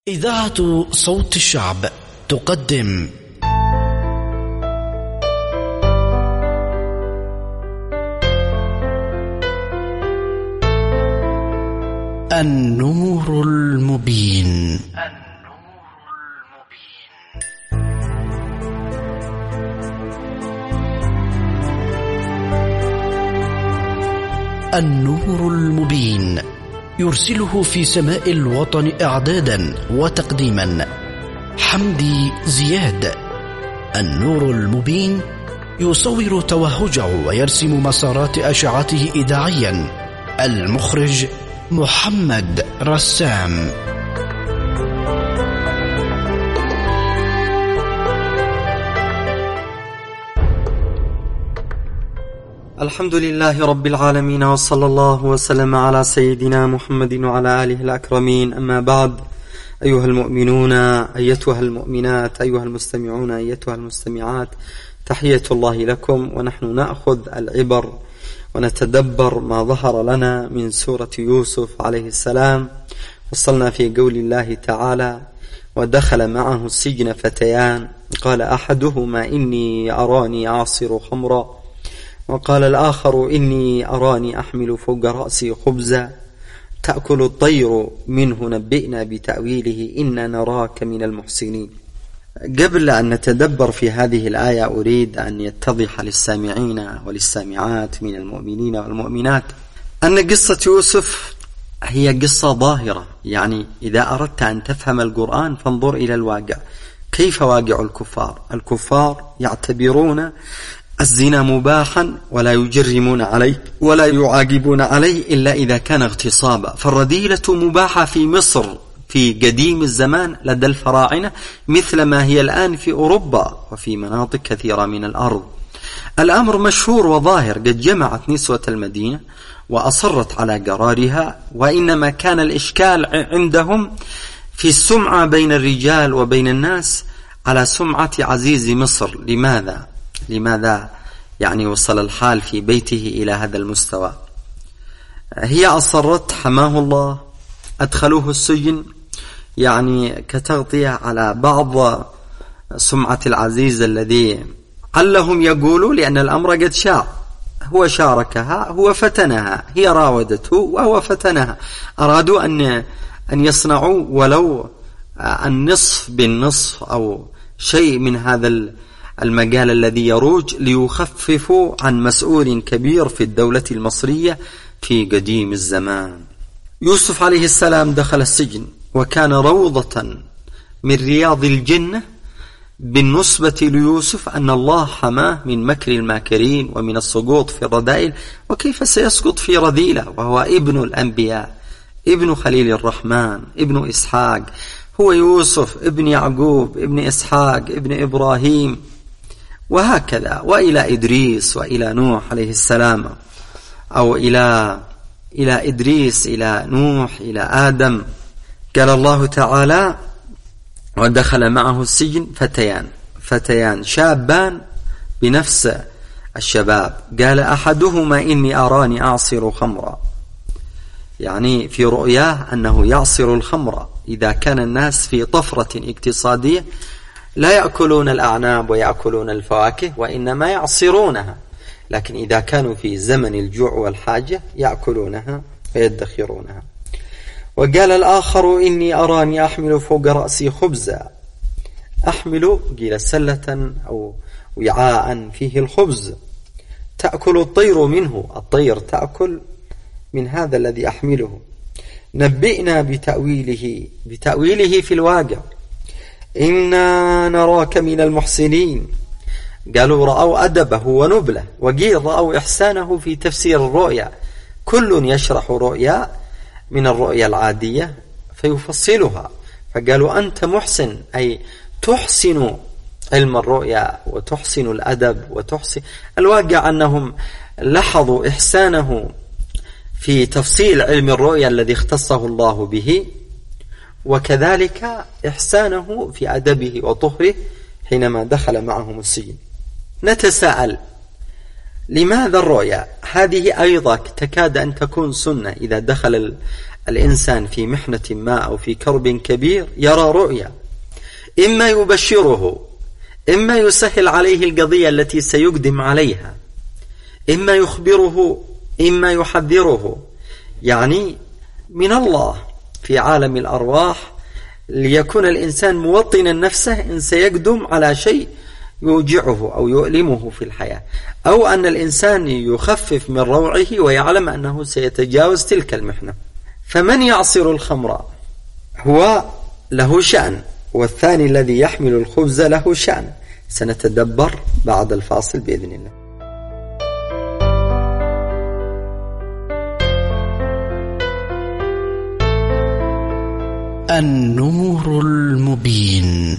إذاعة صوت الشعب تقدم النور المبين. النور المبين يرسله في سماء الوطن إعدادا وتقديما حمدي زياد. النور المبين يصور توهجه ويرسم مسارات أشعته إذاعيا. المخرج محمد رسام. الحمد لله رب العالمين، وصلى الله وسلم على سيدنا محمد وعلى آله الأكرمين. أما بعد، أيها المؤمنون، أيتها المؤمنات، أيها المستمعون، أيتها المستمعات، تحية الله لكم، ونحن نأخذ العبر ونتدبر ما ظهر لنا من سورة يوسف عليه السلام. وصلنا في قول الله تعالى: ودخل معه السجن فتيان، قال أحدهما إني أراني أعصر خمرا، وقال الآخر إني أراني أحمل فوق رأسي خبزا تأكل الطير منه، نبئنا بتأويله إنا نراك من المحسنين. قبل أن نتدبر في هذه الآية أريد أن يتضح للسامعين وللسامعات من المؤمنين والمؤمنات أن قصة يوسف هي قصة ظاهرة. يعني إذا أردت أن تفهم القرآن فانظر إلى الواقع. كيف واقع الكفار؟ الكفار يعتبرون الزنا مباحا ولا يجرمون عليه ولا يعاقبون عليه إلا إذا كان اغتصابا. فالرذيلة مباحة في مصر في قديم الزمان لدى الفراعنة، مثل ما هي الآن في أوروبا وفي مناطق كثيرة من الأرض. الأمر مشهور وظاهر، قد جمعت نسوة المدينة وأصرت على قرارها، وإنما كان الإشكال عندهم في السمعة بين الرجال وبين الناس على سمعة عزيز مصر. لماذا يعني وصل الحال في بيته إلى هذا المستوى؟ هي أصرت، حماه الله، أدخلوه السجن يعني كتغطية على بعض سمعة العزيز الذي علهم يقولوا لأن الأمر قد شاع. هو شاركها، هو فتنها، هي راودته وهو فتنها. أرادوا أن يصنعوا ولو النصف بالنصف أو شيء من هذا المجال الذي يروج ليخففوا عن مسؤول كبير في الدولة المصرية في قديم الزمان. يوسف عليه السلام دخل السجن وكان روضة من رياض الجنة بالنسبة ليوسف، أن الله حماه من مكر الماكرين ومن السقوط في الرذائل. وكيف سيسقط في رذيلة وهو ابن الأنبياء، ابن خليل الرحمن، ابن إسحاق، هو يوسف ابن يعقوب، ابن إسحاق، ابن إبراهيم، وهكذا، وإلى إدريس وإلى نوح عليه السلام، أو إلى إدريس، إلى نوح، إلى آدم. قال الله تعالى: ودخل معه السجن فتيان شابان بنفس الشباب. قال أحدهما إني أراني أعصر خمرا، يعني في رؤياه أنه يعصر الخمر. إذا كان الناس في طفرة اقتصادية لا يأكلون الأعناب ويأكلون الفواكه، وإنما يعصرونها، لكن إذا كانوا في زمن الجوع والحاجة يأكلونها ويدخرونها. وقال الآخر إني أراني أحمل فوق رأسي خبزا. أحمل قيل سلة أو وعاء فيه الخبز، تأكل الطير منه، الطير تأكل من هذا الذي أحمله. نبئنا بتأويله في الواقع، إنا نراك من المحسنين. قالوا رأوا أدبه ونبله، وقيل رأوا إحسانه في تفسير الرؤيا. كل يشرح رؤيا من الرؤيا العادية فيفصلها، فقالوا أنت محسن، أي تحسن علم الرؤيا وتحسن الأدب وتحسن الواقع. أنهم لاحظوا إحسانه في تفصيل علم الرؤيا الذي اختصه الله به، وكذلك إحسانه في أدبه وطهره حينما دخل معهم السجن. نتساءل لماذا الرؤيا هذه أيضا تكاد أن تكون سنة؟ إذا دخل الإنسان في محنة ما أو في كرب كبير يرى رؤيا، إما يبشره، إما يسهل عليه القضية التي سيقدم عليها، إما يخبره، إما يحذره، يعني من الله في عالم الأرواح، ليكون الإنسان موطنا نفسه إن سيقدم على شيء يوجعه أو يؤلمه في الحياة، أو أن الإنسان يخفف من روعه ويعلم أنه سيتجاوز تلك المحنة. فمن يعصر الخمر هو له شأن، والثاني الذي يحمل الخبز له شأن. سنتدبر بعد الفاصل بإذن الله. النور المبين.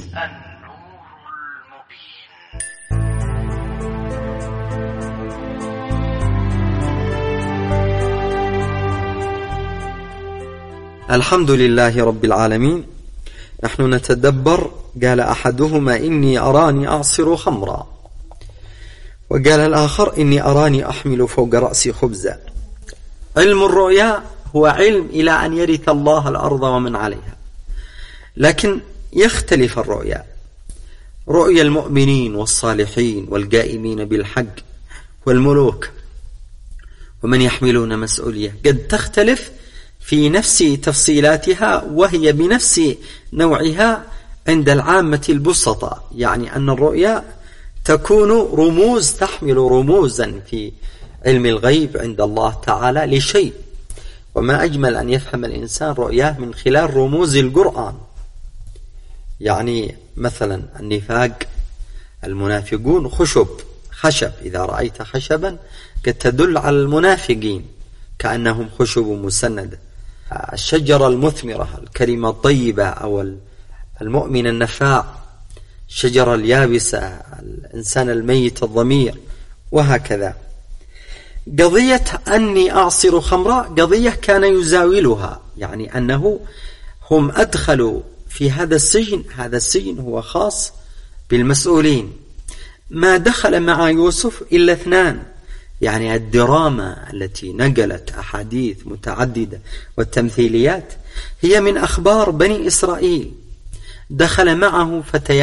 الحمد لله رب العالمين. نحن نتدبر. قال أحدهما إني أراني أعصر خمرا، وقال الآخر إني أراني أحمل فوق رأسي خبزا. علم الرؤيا هو علم إلى أن يرث الله الأرض ومن عليها، لكن يختلف الرؤيا. رؤيا المؤمنين والصالحين والقائمين بالحق والملوك ومن يحملون مسؤولية قد تختلف في نفس تفصيلاتها، وهي بنفس نوعها عند العامة البسطة، يعني أن الرؤيا تكون رموز، تحمل رموزا في علم الغيب عند الله تعالى لشيء. وما أجمل أن يفهم الإنسان رؤياه من خلال رموز القرآن. يعني مثلا النفاق، المنافقون خشب، إذا رأيت خشبا قد تدل على المنافقين كأنهم خشب مسندة. الشجرة المثمرة، الكلمة الطيبة، أو المؤمن النفاع، الشجرة اليابسة، الإنسان الميت الضمير، وهكذا. قضية أني أعصر خمرا قضية كان يزاولها، يعني أنه هم أدخلوا في هذا السجن. هذا السجن هو خاص بالمسؤولين. ما دخل مع يوسف إلا اثنان، يعني الدراما التي نقلت أحاديث متعددة والتمثيليات هي من أخبار بني إسرائيل. دخل معه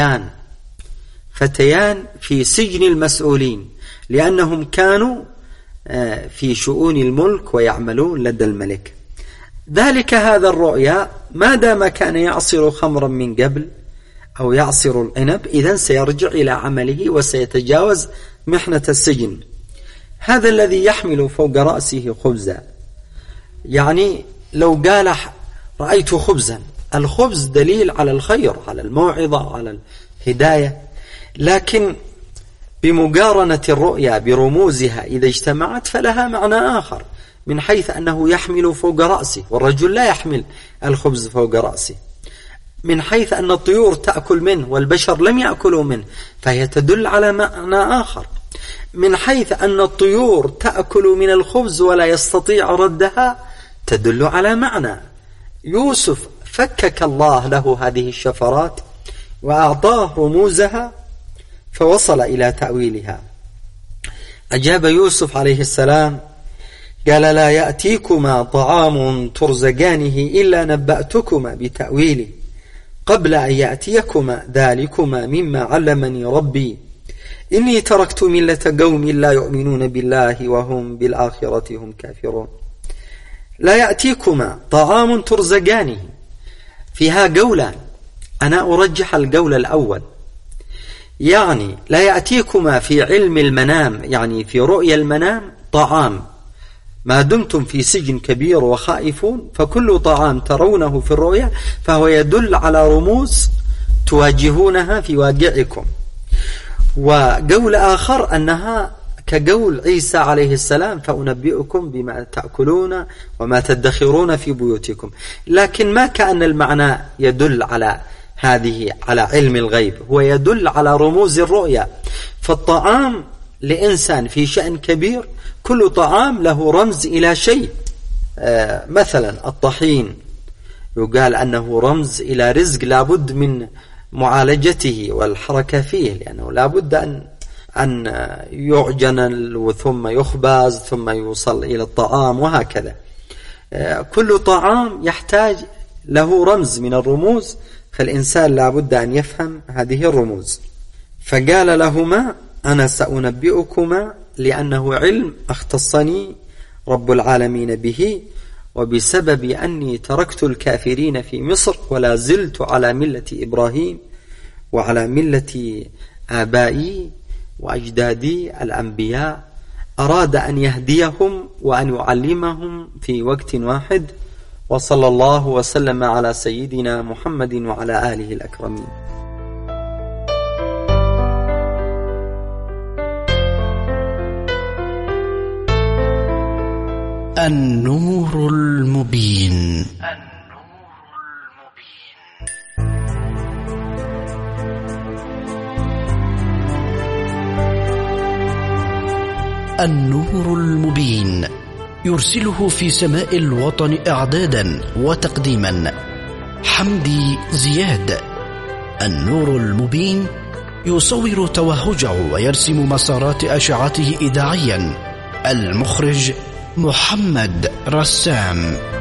فتيان في سجن المسؤولين، لأنهم كانوا في شؤون الملك ويعملون لدى الملك. ذلك هذا الرؤيا ما دام كان يعصر خمرا من قبل أو يعصر العنب، إذن سيرجع إلى عمله وسيتجاوز محنة السجن. هذا الذي يحمل فوق رأسه خبزا، يعني لو قال رأيت خبزا، الخبز دليل على الخير، على الموعظة، على الهداية، لكن بمقارنة الرؤيا برموزها إذا اجتمعت فلها معنى آخر، من حيث أنه يحمل فوق رأسه، والرجل لا يحمل الخبز فوق رأسه، من حيث أن الطيور تأكل منه والبشر لم يأكلوا منه، فهي تدل على معنى آخر، من حيث أن الطيور تأكل من الخبز ولا يستطيع ردها، تدل على معنى. يوسف فكك الله له هذه الشفرات وأعطاه رموزها فوصل إلى تأويلها. أجاب يوسف عليه السلام قال لا يأتيكما طعام ترزقانه إلا نبأتكما بتأويله قبل أن يأتيكما ذلكما مما علمني ربي إني تركت ملة قوم لا يؤمنون بالله وهم بالآخرة هم كافرون. لا يأتيكما طعام ترزقانه، فيها قولان، أنا أرجح القول الأول، يعني لا يأتيكما في علم المنام، يعني في رؤيا المنام طعام، ما دمتم في سجن كبير وخائفون فكل طعام ترونه في الرؤيا فهو يدل على رموز تواجهونها في واقعكم. وقول آخر أنها كقول عيسى عليه السلام فأنبئكم بما تأكلون وما تدخرون في بيوتكم، لكن ما كأن المعنى يدل على هذه على علم الغيب، هو يدل على رموز الرؤيا. فالطعام لإنسان في شأن كبير كل طعام له رمز إلى شيء. مثلا الطحين يقال أنه رمز إلى رزق لابد من معالجته والحركة فيه، لأنه لابد أن يعجن ثم يخبز ثم يوصل إلى الطعام وهكذا. كل طعام يحتاج له رمز من الرموز، فالإنسان لا بد أن يفهم هذه الرموز. فقال لهما: أنا سأنبئكما لأنه علم اختصني رب العالمين به، وبسبب أني تركت الكافرين في مصر ولا زلت على ملة إبراهيم وعلى ملة آبائي وأجدادي الأنبياء، أراد أن يهديهم وأن يعلمهم في وقت واحد. وصلى الله وسلم على سيدنا محمد وعلى آله الأكرمين. النور المبين. النور المبين يرسله في سماء الوطن إعدادا وتقديما حمدي زياد. النور المبين يصور توهجه ويرسم مسارات أشعته إذاعيا. المخرج محمد رسام.